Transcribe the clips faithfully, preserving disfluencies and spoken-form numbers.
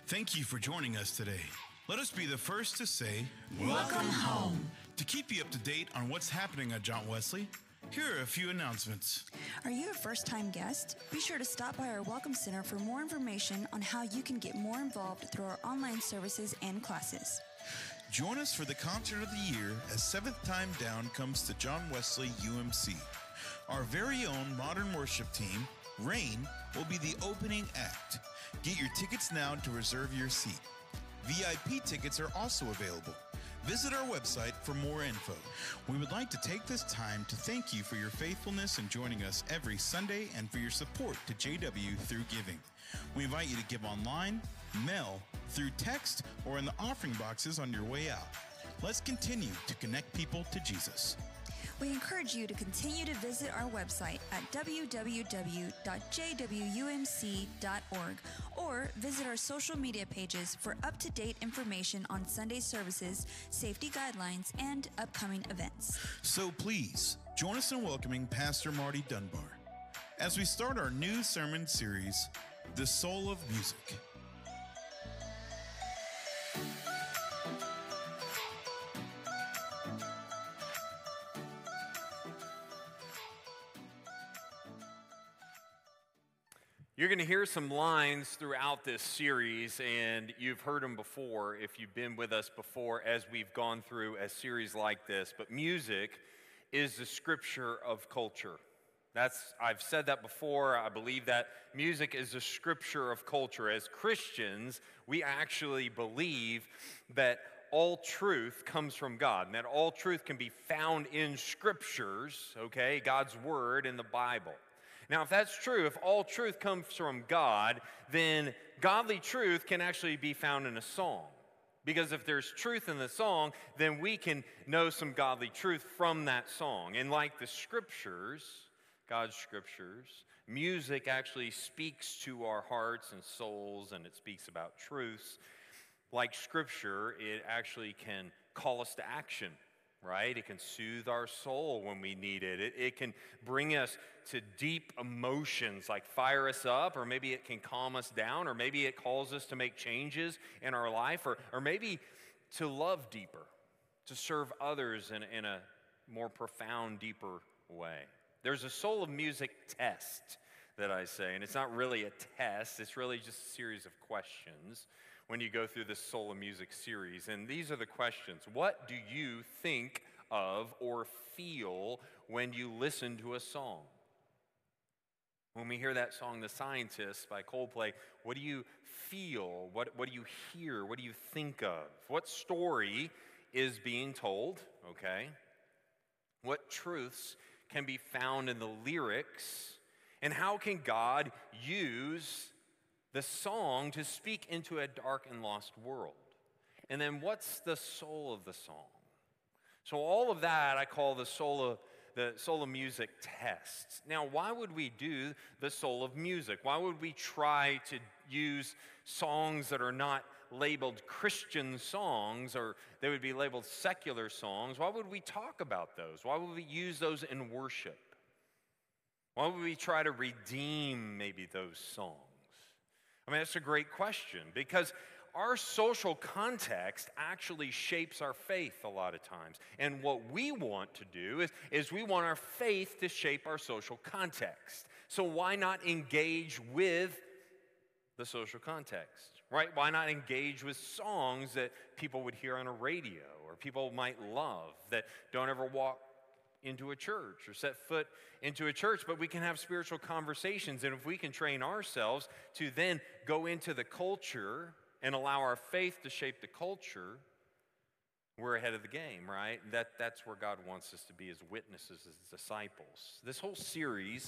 Thank you for joining us today. Let us be the first to say, Welcome home. To keep you up to date on what's happening at John Wesley, here are a few announcements. Are you a first-time guest? Be sure to stop by our Welcome Center for more information on how you can get more involved through our online services and classes. Join us for the concert of the year as Seventh Time Down comes to John Wesley U M C. Our very own modern worship team, Rain, will be the opening act. Get your tickets now to reserve your seat. V I P tickets are also available. Visit our website for more info. We would like to take this time to thank you for your faithfulness in joining us every Sunday and for your support to J W through giving. We invite you to give online, mail, through text, or in the offering boxes on your way out. Let's continue to connect people to Jesus. We encourage you to continue to visit our website at w w w dot j w u m c dot org or visit our social media pages for up-to-date information on Sunday services, safety guidelines, and upcoming events. So please, join us in welcoming Pastor Marty Dunbar as we start our new sermon series, The Soul of Music. You're going to hear some lines throughout this series, and you've heard them before if you've been with us before as we've gone through a series like this. But music is the scripture of culture. That's, I've said that before. I believe that music is the scripture of culture. As Christians, we actually believe that all truth comes from God, and that all truth can be found in scriptures, okay, God's word in the Bible. Now, if that's true, if all truth comes from God, then godly truth can actually be found in a song. Because if there's truth in the song, then we can know some godly truth from that song. And like the scriptures, God's scriptures, music actually speaks to our hearts and souls, and it speaks about truths. Like scripture, it actually can call us to action. Right? It can soothe our soul when we need it. it. It can bring us to deep emotions, like fire us up, or maybe it can calm us down, or maybe it calls us to make changes in our life, or, or maybe to love deeper, to serve others in, in a more profound, deeper way. There's a Soul of Music test that I say, and it's not really a test, it's really just a series of questions when you go through this Soul of Music series. And these are the questions. What do you think of or feel when you listen to a song? When we hear that song, The Scientist by Coldplay, what do you feel? What, what do you hear? What do you think of? What story is being told, okay? What truths can be found in the lyrics? And how can God use the song to speak into a dark and lost world? And then what's the soul of the song? So all of that I call the soul of the soul of music test. Now, why would we do the soul of music? Why would we try to use songs that are not labeled Christian songs, or they would be labeled secular songs? Why would we talk about those? Why would we use those in worship? Why would we try to redeem maybe those songs? I mean, that's a great question, because our social context actually shapes our faith a lot of times. And what we want to do is, is we want our faith to shape our social context. So why not engage with the social context, right? Why not engage with songs that people would hear on a radio or people might love that don't ever walk into a church or set foot into a church, but we can have spiritual conversations. And if we can train ourselves to then go into the culture and allow our faith to shape the culture, we're ahead of the game, right? That, that's where God wants us to be as witnesses, as disciples. This whole series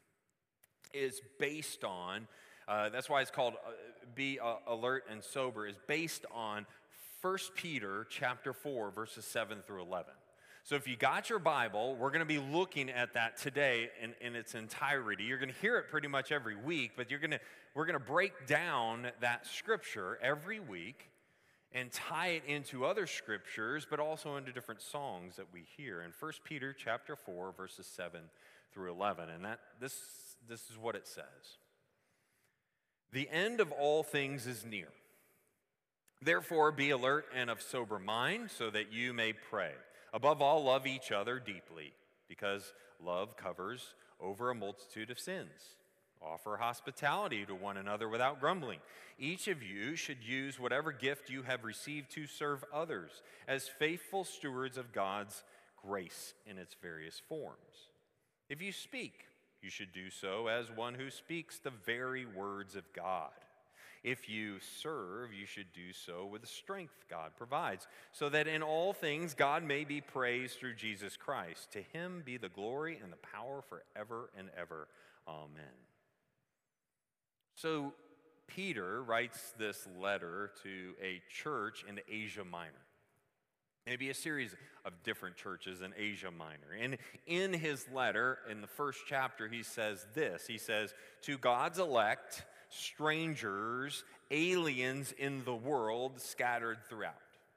is based on, uh, that's why it's called uh, Be uh, Alert and Sober, is based on First Peter chapter four, verses seven through eleven. So if you got your Bible, we're going to be looking at that today in, in its entirety. You're going to hear it pretty much every week, but you're going to, we're going to break down that scripture every week and tie it into other scriptures, but also into different songs that we hear. In First Peter chapter four, verses seven through eleven, and that this, this is what it says. The end of all things is near. Therefore, be alert and of sober mind so that you may pray. Above all, love each other deeply, because love covers over a multitude of sins. Offer hospitality to one another without grumbling. Each of you should use whatever gift you have received to serve others as faithful stewards of God's grace in its various forms. If you speak, you should do so as one who speaks the very words of God. If you serve, you should do so with the strength God provides, so that in all things God may be praised through Jesus Christ. To him be the glory and the power forever and ever. Amen. So Peter writes this letter to a church in Asia Minor. Maybe a series of different churches in Asia Minor. And in his letter, in the first chapter, he says this. He says, to God's elect, strangers, aliens in the world scattered throughout.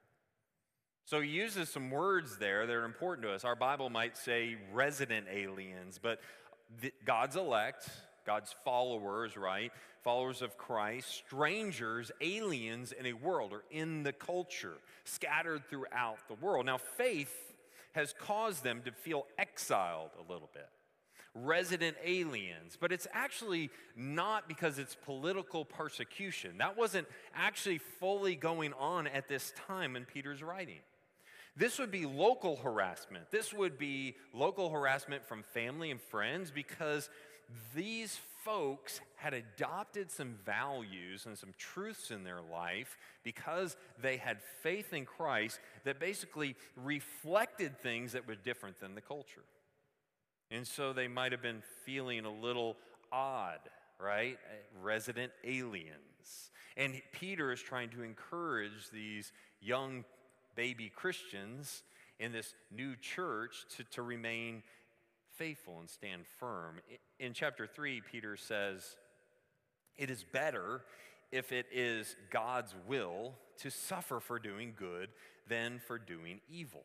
So he uses some words there that are important to us. Our Bible might say resident aliens, but the, God's elect, God's followers, right? Followers of Christ, strangers, aliens in a world or in the culture, scattered throughout the world. Now, faith has caused them to feel exiled a little bit. Resident aliens, but it's actually not because it's political persecution. That wasn't actually fully going on at this time in Peter's writing. This would be local harassment. This would be local harassment from family and friends because these folks had adopted some values and some truths in their life because they had faith in Christ that basically reflected things that were different than the culture. And so they might have been feeling a little odd, right? Resident aliens. And Peter is trying to encourage these young baby Christians in this new church to, to remain faithful and stand firm. In chapter three, Peter says, it is better if it is God's will to suffer for doing good than for doing evil.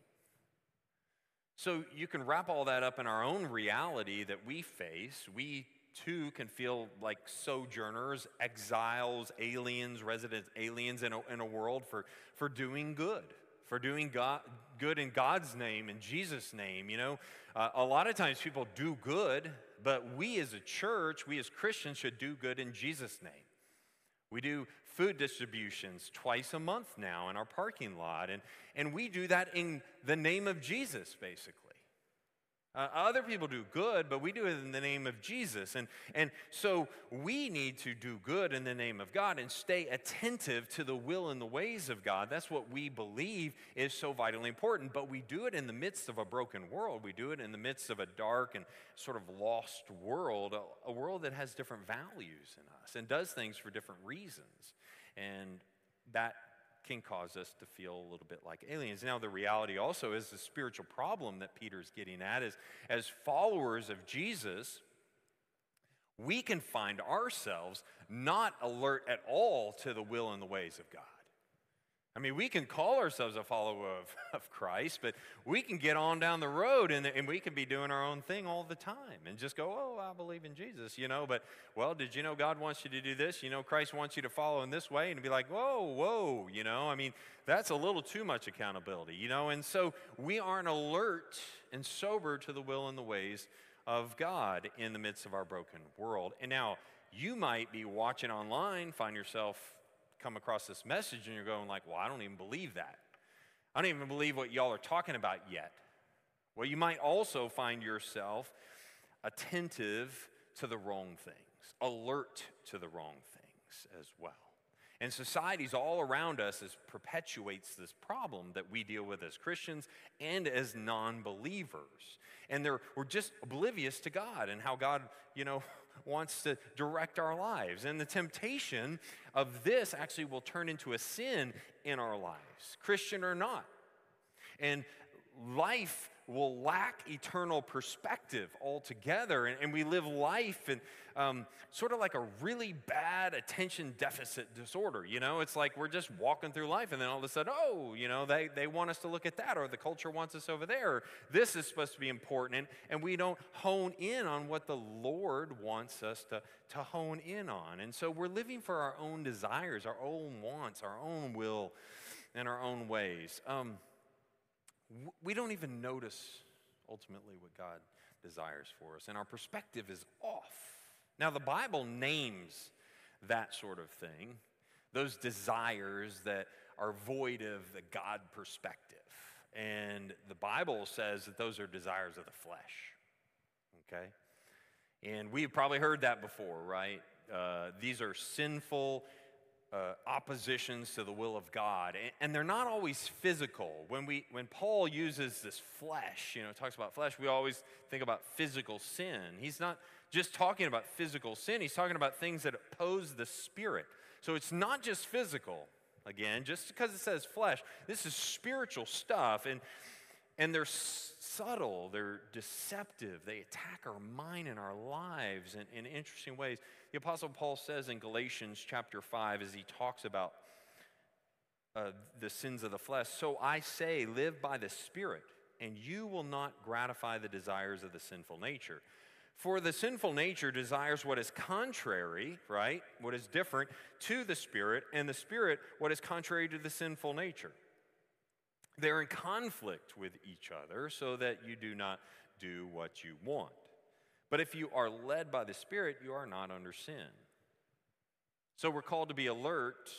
So you can wrap all that up in our own reality that we face. We too can feel like sojourners, exiles, aliens, resident aliens in a, in a world for, for doing good, for doing God, good in God's name, in Jesus' name. You know, uh, a lot of times people do good, but we as a church, we as Christians should do good in Jesus' name. We do food distributions twice a month now in our parking lot, and, and we do that in the name of Jesus, basically. Uh, other people do good, but we do it in the name of Jesus. And, and so we need to do good in the name of God and stay attentive to the will and the ways of God. That's what we believe is so vitally important. But we do it in the midst of a broken world. We do it in the midst of a dark and sort of lost world, a, a world that has different values in us and does things for different reasons. And that can cause us to feel a little bit like aliens. Now, the reality also is the spiritual problem that Peter's getting at is, as followers of Jesus, we can find ourselves not alert at all to the will and the ways of God. I mean, we can call ourselves a follower of, of Christ, but we can get on down the road and, and we can be doing our own thing all the time and just go, oh, I believe in Jesus, you know, but, well, did you know God wants you to do this? You know, Christ wants you to follow in this way, and be like, whoa, whoa, you know, I mean, that's a little too much accountability, you know, and so we aren't alert and sober to the will and the ways of God in the midst of our broken world. And now, you might be watching online, find yourself come across this message and you're going like, well, I don't even believe that. I don't even believe what y'all are talking about yet. Well, you might also find yourself attentive to the wrong things, alert to the wrong things as well. And societies all around us is perpetuates this problem that we deal with as Christians and as non-believers. And they're, we're just oblivious to God and how God, you know, wants to direct our lives. And the temptation of this actually will turn into a sin in our lives, Christian or not. And life will lack eternal perspective altogether, and, and we live life and um, sort of like a really bad attention deficit disorder. You know, it's like we're just walking through life, and then all of a sudden, oh, you know, they, they want us to look at that, or the culture wants us over there, or this is supposed to be important, and, and we don't hone in on what the Lord wants us to, to hone in on. And so we're living for our own desires, our own wants, our own will, and our own ways. Um, we don't even notice ultimately what God desires for us, and our perspective is off. Now, the Bible names that sort of thing, those desires that are void of the God perspective. And the Bible says that those are desires of the flesh, okay? And we've probably heard that before, right? Uh, these are sinful uh, oppositions to the will of God, and, and they're not always physical. When we, when Paul uses this flesh, you know, talks about flesh, we always think about physical sin. He's not just talking about physical sin. He's talking about things that oppose the spirit. So it's not just physical. Again, just because it says flesh, this is spiritual stuff, and and they're subtle, they're deceptive, they attack our mind and our lives in, in interesting ways. The Apostle Paul says in Galatians chapter five, as he talks about uh, the sins of the flesh, "So I say, live by the Spirit, and you will not gratify the desires of the sinful nature. For the sinful nature desires what is contrary," right, what is different, "to the Spirit, and the Spirit what is contrary to the sinful nature. They're in conflict with each other, so that you do not do what you want. But if you are led by the Spirit, you are not under sin." So we're called to be alert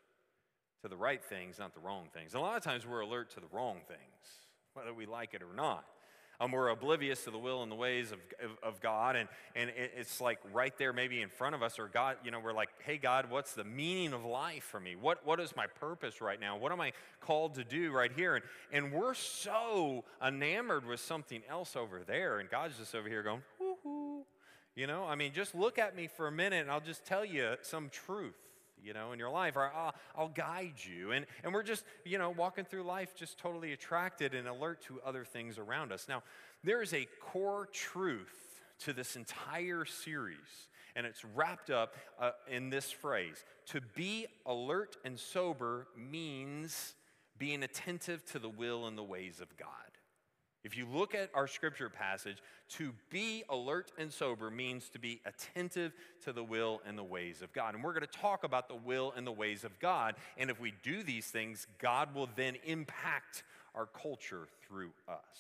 to the right things, not the wrong things. A lot of times we're alert to the wrong things, whether we like it or not. Um, we're oblivious to the will and the ways of, of, of God, and, and it, it's like right there maybe in front of us, or God, you know, we're like, hey, God, what's the meaning of life for me? What, what is my purpose right now? What am I called to do right here? And, and we're so enamored with something else over there, and God's just over here going, whoo-hoo. You know, I mean, just look at me for a minute, and I'll just tell you some truth, you know, in your life, or I'll, I'll guide you. And, and we're just, you know, walking through life just totally attracted and alert to other things around us. Now, there is a core truth to this entire series, and it's wrapped up uh, in this phrase. To be alert and sober means being attentive to the will and the ways of God. If you look at our scripture passage, to be alert and sober means to be attentive to the will and the ways of God. And we're going to talk about the will and the ways of God. And if we do these things, God will then impact our culture through us,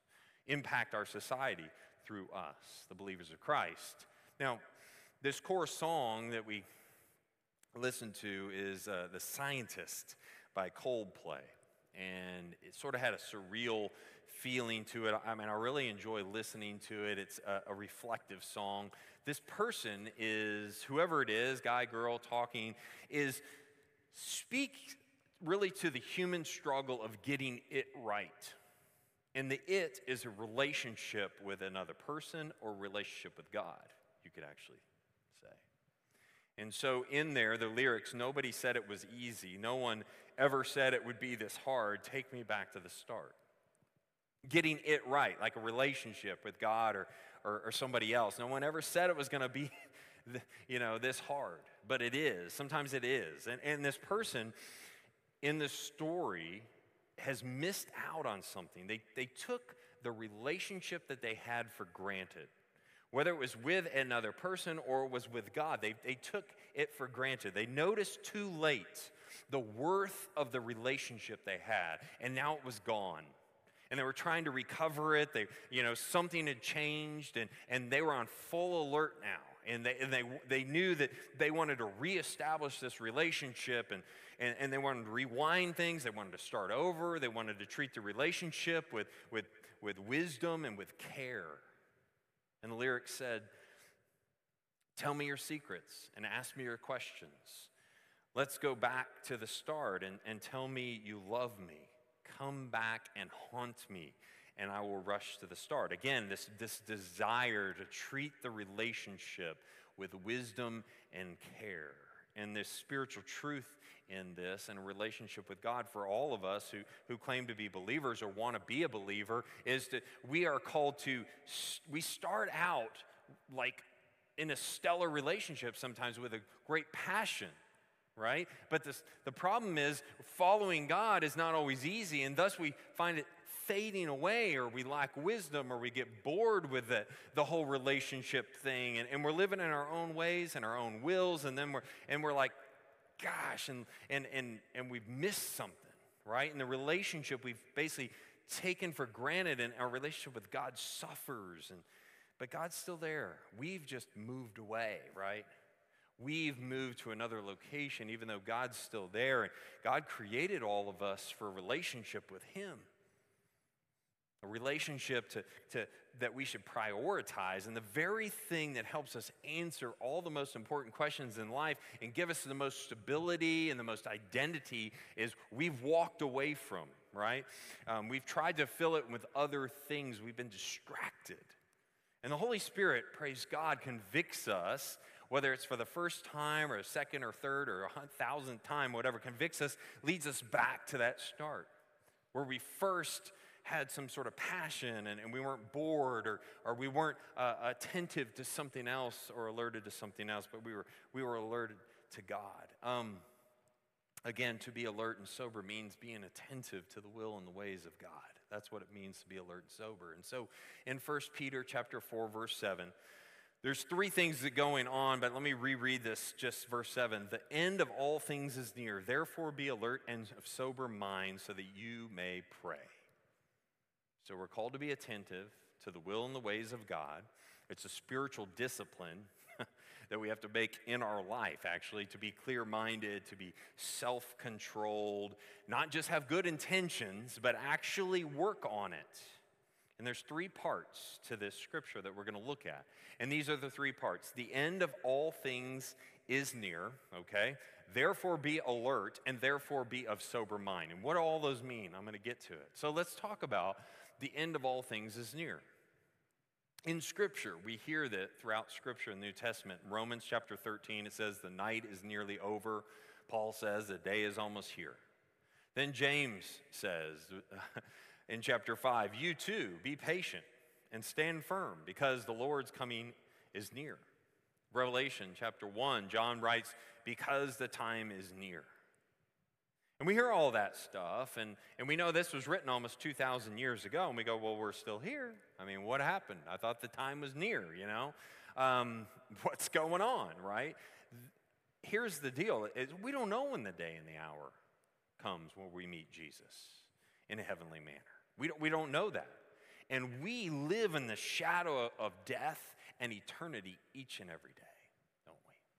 impact our society through us, the believers of Christ. Now, this core song that we listen to is uh, The Scientist by Coldplay. And it sort of had a surreal feeling to it. I mean, I really enjoy listening to it. It's a, a reflective song. This person is, whoever it is, guy, girl, talking, is speak really to the human struggle of getting it right. And the it is a relationship with another person or relationship with God, you could actually say. And so in there, the lyrics, nobody said it was easy. No one ever said it would be this hard. Take me back to the start. Getting it right, like a relationship with God or, or, or somebody else. No one ever said it was going to be, you know, this hard, but it is. Sometimes it is. And, and this person in this story has missed out on something. They, they took the relationship that they had for granted. Whether it was with another person or it was with God, they, they took it for granted. They noticed too late the worth of the relationship they had, and now it was gone. And they were trying to recover it. They, you know, something had changed, and, and they were on full alert now. And they and they they knew that they wanted to reestablish this relationship, and, and, and they wanted to rewind things. They wanted to start over. They wanted to treat the relationship with, with, with wisdom and with care. And the lyric said, tell me your secrets and ask me your questions. Let's go back to the start and, and tell me you love me. Come back and haunt me, and I will rush to the start. Again, this, this desire to treat the relationship with wisdom and care. And this spiritual truth in this, and a relationship with God for all of us who, who claim to be believers or want to be a believer, is that we are called to, we start out like in a stellar relationship sometimes with a great passion, right? But this, the problem is following God is not always easy, and thus we find it fading away, or we lack wisdom, or we get bored with it, the whole relationship thing, and, and we're living in our own ways and our own wills, and then we're and we're like, gosh, and and and and we've missed something, right? And the relationship we've basically taken for granted, and our relationship with God suffers, and but God's still there. We've just moved away, right? We've moved to another location, even though God's still there, and God created all of us for a relationship with Him. A relationship to, to, that we should prioritize, and the very thing that helps us answer all the most important questions in life and give us the most stability and the most identity is we've walked away from, right? Um, we've tried to fill it with other things. We've been distracted. And the Holy Spirit, praise God, convicts us, whether it's for the first time or a second or third or a thousandth time, whatever, convicts us, leads us back to that start where we first had some sort of passion, and, and we weren't bored, or or we weren't uh, attentive to something else or alerted to something else, but we were we were alerted to God. Um, again, to be alert and sober means being attentive to the will and the ways of God. That's what it means to be alert and sober. And so, in First Peter chapter four, verse seven, there's three things that are going on, but let me reread this, just verse seven. The end of all things is near. Therefore, be alert and of sober mind, so that you may pray. So we're called to be attentive to the will and the ways of God. It's a spiritual discipline that we have to make in our life, actually, to be clear-minded, to be self-controlled, not just have good intentions, but actually work on it. And there's three parts to this scripture that we're going to look at. And these are the three parts. The end of all things is near, okay? Therefore be alert, and therefore be of sober mind. And what do all those mean? I'm going to get to it. So let's talk about the end of all things is near. In Scripture, we hear that throughout Scripture in the New Testament. In Romans chapter thirteen, it says the night is nearly over. Paul says the day is almost here. Then James says in chapter five, you too, be patient and stand firm, because the Lord's coming is near. Revelation chapter one, John writes, because the time is near. And we hear all that stuff, and, and we know this was written almost two thousand years ago, and we go, well, we're still here. I mean, what happened? I thought the time was near, you know? Um, what's going on, right? Here's the deal. Is we don't know when the day and the hour comes when we meet Jesus in a heavenly manner. We don't, we don't know that. And we live in the shadow of death and eternity each and every day, don't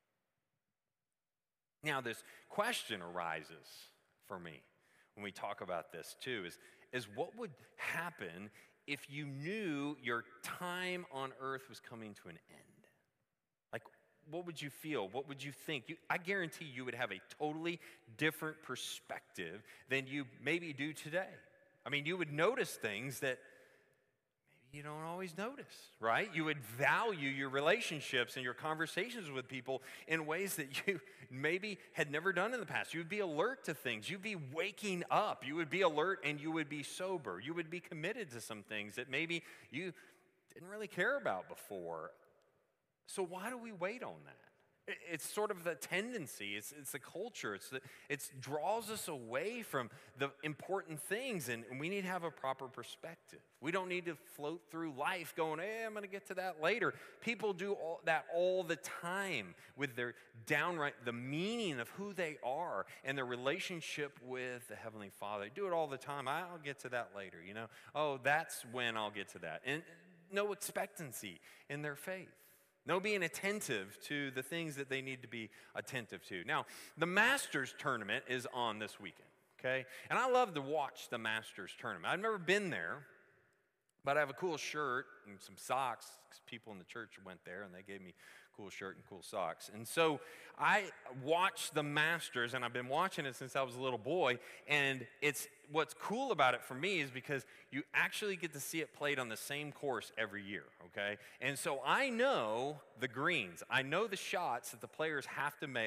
we? Now, this question arises for me when we talk about this too, is, is what would happen if you knew your time on earth was coming to an end? Like, what would you feel? What would you think? You, I guarantee you would have a totally different perspective than you maybe do today. I mean, you would notice things that maybe you don't always notice, right? You would value your relationships and your conversations with people in ways that you maybe had never done in the past. You would be alert to things. You'd be waking up. You would be alert, and you would be sober. You would be committed to some things that maybe you didn't really care about before. So why do we wait on that? It's sort of the tendency, it's, it's the culture, it's the, it draws us away from the important things, and we need to have a proper perspective. We don't need to float through life going, hey, I'm going to get to that later. People do all, that all the time with their downright, the meaning of who they are and their relationship with the Heavenly Father. They do it all the time. I'll get to that later, you know. Oh, that's when I'll get to that. And no expectancy in their faith. No being attentive to the things that they need to be attentive to. Now, the Masters tournament is on this weekend, okay? And I love to watch the Masters tournament. I've never been there, but I have a cool shirt and some socks, because people in the church went there, and they gave me a cool shirt and cool socks. And so I watch the Masters, and I've been watching it since I was a little boy, and it's what's cool about it for me is because you actually get to see it played on the same course every year, okay? And so I know the greens. I know the shots that the players have to make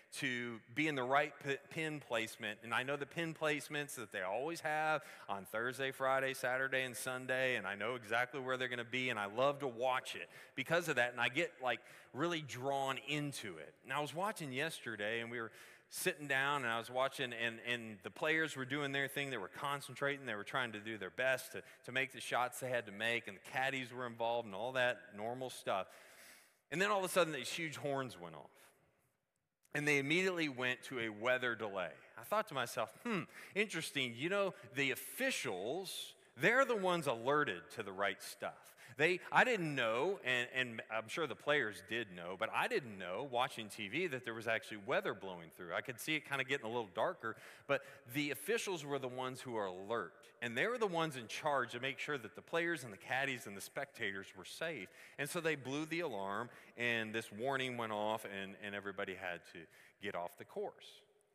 to be in the right p- pin placement. And I know the pin placements that they always have on Thursday, Friday, Saturday, and Sunday, and I know exactly where they're going to be, and I love to watch it because of that, and I get like really drawn into it. And I was watching yesterday, and we were sitting down, and I was watching, and, and the players were doing their thing. They were concentrating. They were trying to do their best to, to make the shots they had to make, and the caddies were involved and all that normal stuff. And then all of a sudden, these huge horns went off. And they immediately went to a weather delay. I thought to myself, hmm, interesting. You know, the officials, they're the ones alerted to the right stuff. They, I didn't know, and, and I'm sure the players did know, but I didn't know, watching T V, that there was actually weather blowing through. I could see it kind of getting a little darker, but the officials were the ones who are alert. And they were the ones in charge to make sure that the players and the caddies and the spectators were safe. And so they blew the alarm, and this warning went off, and, and everybody had to get off the course.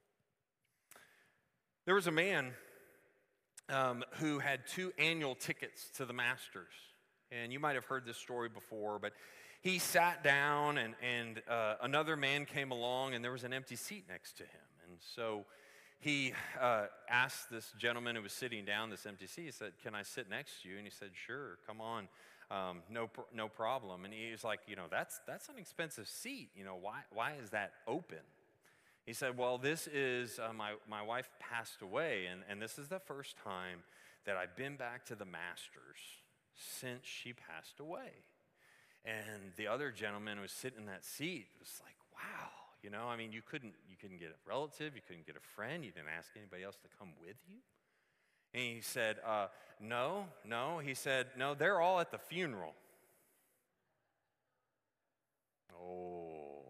There was a man um, who had two annual tickets to the Masters. And you might have heard this story before, but he sat down, and, and uh, another man came along, and there was an empty seat next to him. And so he uh, asked this gentleman who was sitting down, this empty seat, he said, "Can I sit next to you?" And he said, "Sure, come on, um, no, no problem." And he was like, you know, that's, that's an expensive seat. You know, why, why is that open? He said, "Well, this is, uh, my, my wife passed away, and, and this is the first time that I've been back to the Masters since she passed away." And the other gentleman who was sitting in that seat was like, wow, you know, I mean, you couldn't, you couldn't get a relative, you couldn't get a friend, you didn't ask anybody else to come with you. And he said, uh, no, no, he said, no, they're all at the funeral. Oh,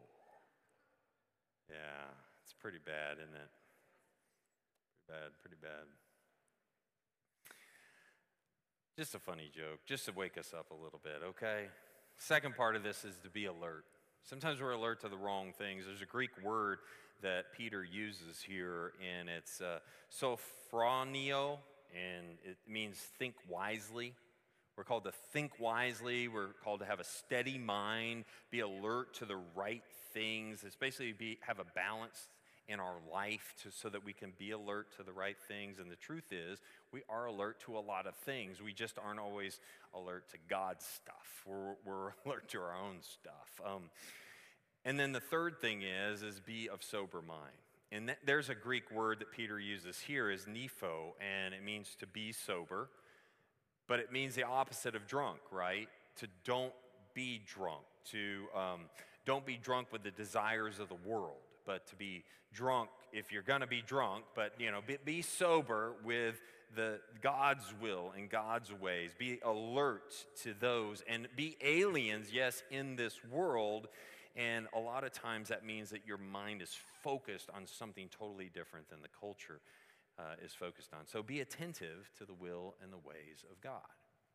yeah, it's pretty bad, isn't it? Pretty bad, pretty bad. Just a funny joke, just to wake us up a little bit, okay? Second part of this is to be alert. Sometimes we're alert to the wrong things. There's a Greek word that Peter uses here, and it's uh, sophronio, and it means think wisely. We're called to think wisely. We're called to have a steady mind, be alert to the right things. It's basically be, have a balance in our life to, so that we can be alert to the right things. And the truth is, we are alert to a lot of things. We just aren't always alert to God's stuff. We're, we're alert to our own stuff. Um, and then the third thing is, is be of sober mind. And th- there's a Greek word that Peter uses here is nepho, and it means to be sober, but it means the opposite of drunk, right? To don't be drunk, to um, don't be drunk with the desires of the world, but to be drunk if you're going to be drunk, but, you know, be, be sober with the God's will and God's ways. Be alert to those and be aliens, yes, in this world. And a lot of times that means that your mind is focused on something totally different than the culture uh, is focused on. So be attentive to the will and the ways of God.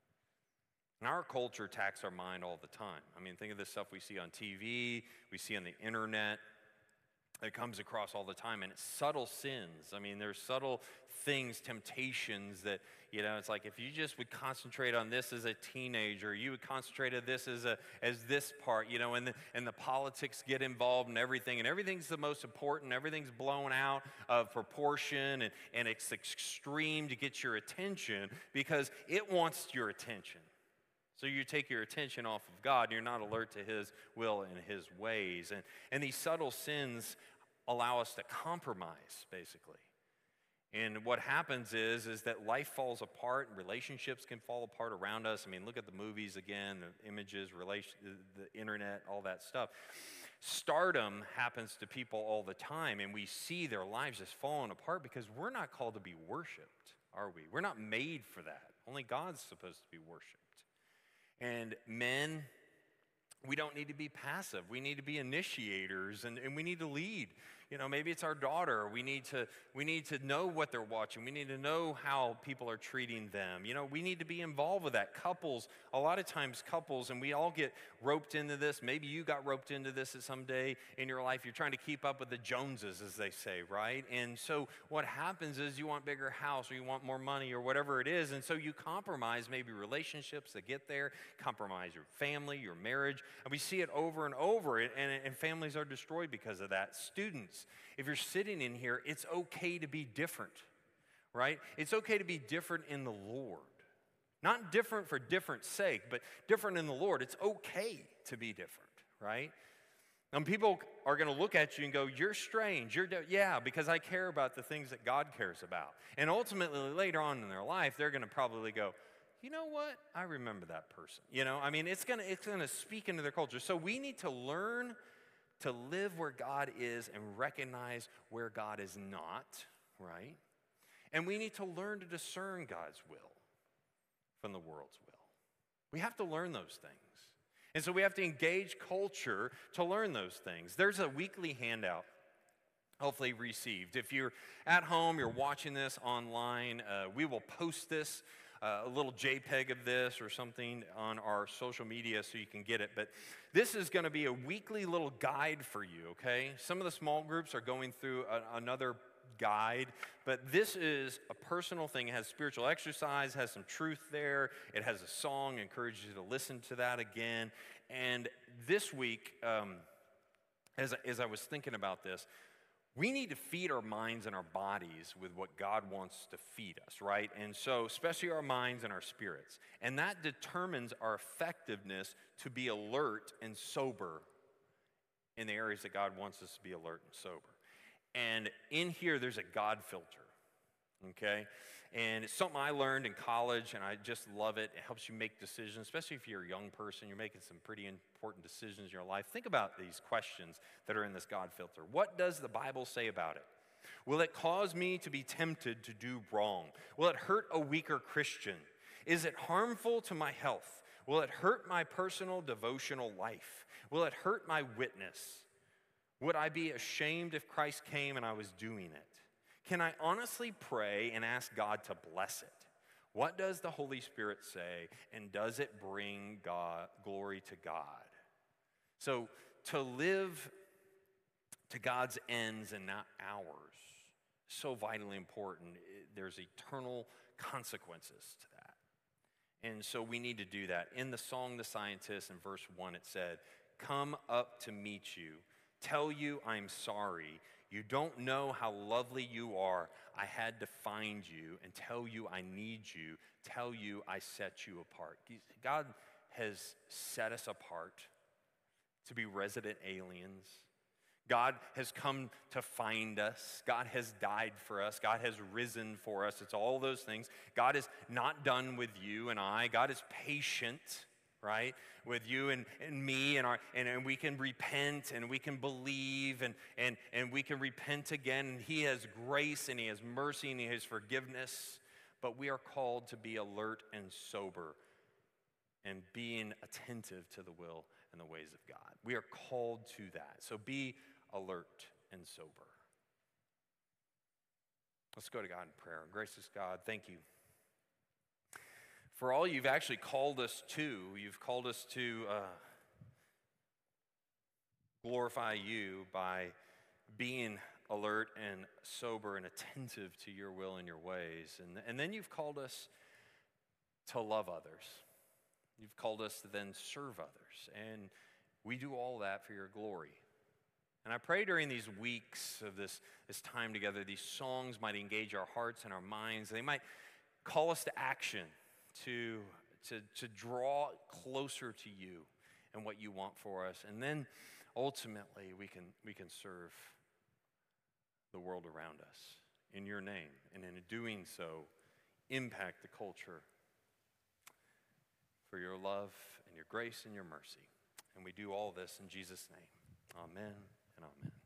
And our culture attacks our mind all the time. I mean, think of this stuff we see on T V, we see on the internet. It comes across all the time, and it's subtle sins. I mean, there's subtle things, temptations that, you know, it's like if you just would concentrate on this as a teenager, you would concentrate on this as a as this part, you know, and the, and the politics get involved and everything, and everything's the most important, everything's blown out of proportion, and, and it's extreme to get your attention because it wants your attention. So you take your attention off of God, and you're not alert to His will and His ways. And, and these subtle sins allow us to compromise, basically. And what happens is, is that life falls apart, and relationships can fall apart around us. I mean, look at the movies again, the images, relation, the internet, all that stuff. Stardom happens to people all the time, and we see their lives just falling apart because we're not called to be worshiped, are we? We're not made for that. Only God's supposed to be worshiped. And men, we don't need to be passive. We need to be initiators, and, and we need to lead. You know, maybe it's our daughter. We need to we need to know what they're watching. We need to know how people are treating them. You know, we need to be involved with that. Couples, a lot of times couples, and we all get roped into this. Maybe you got roped into this at some day in your life. You're trying to keep up with the Joneses, as they say, right? And so what happens is you want a bigger house, or you want more money, or whatever it is. And so you compromise maybe relationships that get there, compromise your family, your marriage. And we see it over and over, and, and families are destroyed because of that. Students, students, if you're sitting in here, it's okay to be different, right? It's okay to be different in the Lord. Not different for different's sake, but different in the Lord. It's okay to be different, right? And people are going to look at you and go, you're strange. You're di-. Yeah, because I care about the things that God cares about. And ultimately, later on in their life, they're going to probably go, you know what? I remember that person. You know, I mean, it's going to it's going to speak into their culture. So we need to learn to live where God is and recognize where God is not, right? And we need to learn to discern God's will from the world's will. We have to learn those things. And so we have to engage culture to learn those things. There's a weekly handout, hopefully received. If you're at home, you're watching this online, uh, we will post this, uh, a little JPEG of this or something on our social media so you can get it. But this is going to be a weekly little guide for you, okay? Some of the small groups are going through a, another guide, but this is a personal thing. It has spiritual exercise, has some truth there. It has a song, encourages you to listen to that again. And this week, um, as, as I was thinking about this, we need to feed our minds and our bodies with what God wants to feed us, right? And so, especially our minds and our spirits. And that determines our effectiveness to be alert and sober in the areas that God wants us to be alert and sober. And in here, there's a God filter, okay? And it's something I learned in college, and I just love it. It helps you make decisions, especially if you're a young person. You're making some pretty important decisions in your life. Think about these questions that are in this God filter. What does the Bible say about it? Will it cause me to be tempted to do wrong? Will it hurt a weaker Christian? Is it harmful to my health? Will it hurt my personal devotional life? Will it hurt my witness? Would I be ashamed if Christ came and I was doing it? Can I honestly pray and ask God to bless it? What does the Holy Spirit say, and does it bring God, glory to God? So to live to God's ends and not ours, so vitally important. There's eternal consequences to that. And so we need to do that. In the song, The Scientist, in verse one, it said, "Come up to meet you, tell you I'm sorry. You don't know how lovely you are. I had to find you and tell you I need you, tell you I set you apart." God has set us apart to be resident aliens. God has come to find us. God has died for us. God has risen for us. It's all those things. God is not done with you and I. God is patient, right, with you and, and me, and, our, and, and we can repent, and we can believe, and, and, and we can repent again. And He has grace, and He has mercy, and He has forgiveness. But we are called to be alert and sober and being attentive to the will and the ways of God. We are called to that. So be alert and sober. Let's go to God in prayer. Gracious God, thank you for all you've actually called us to. You've called us to uh, glorify you by being alert and sober and attentive to your will and your ways. And, and then you've called us to love others. You've called us to then serve others. And we do all that for your glory. And I pray during these weeks of this, this time together, these songs might engage our hearts and our minds. They might call us to action, to, to, to draw closer to you and what you want for us. And then ultimately we can, we can serve the world around us in your name. And in doing so, impact the culture for your love and your grace and your mercy. And we do all this in Jesus' name. Amen and amen.